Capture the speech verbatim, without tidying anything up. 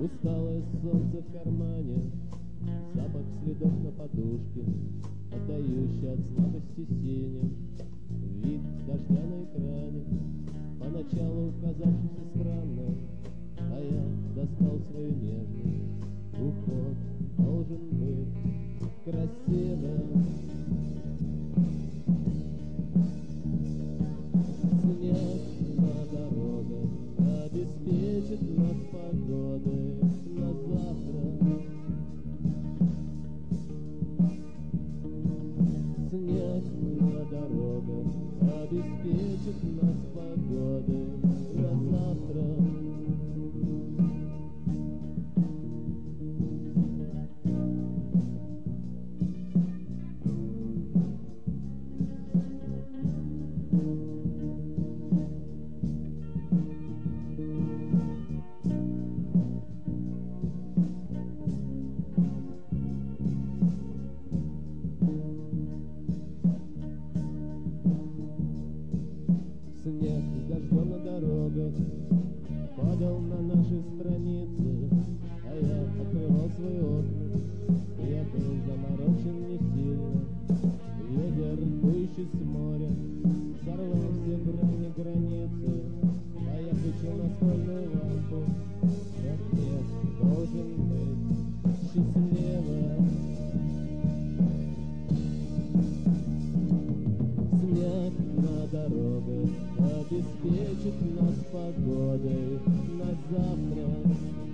Усталое солнце в кармане, запах следов на подушке, отдающий от слабости синим, вид дождя на экране, поначалу казавшийся странным, а я достал свою нежность. Уход должен быть красивым. Снег на дорогах обеспечит нас погодой на завтра. Снег на дорогах обеспечит нас погодой на завтра. Снег с дождем на дорогах падал на наши страницы, а я открывал свои окна. Я был заморочен не сильно. Ветер, дующий с моря, сорвал все грани границы, а я включил настольную лампу. Рассвет должен быть счастливым. Снег на дорогах обеспечит нас погодой на завтра.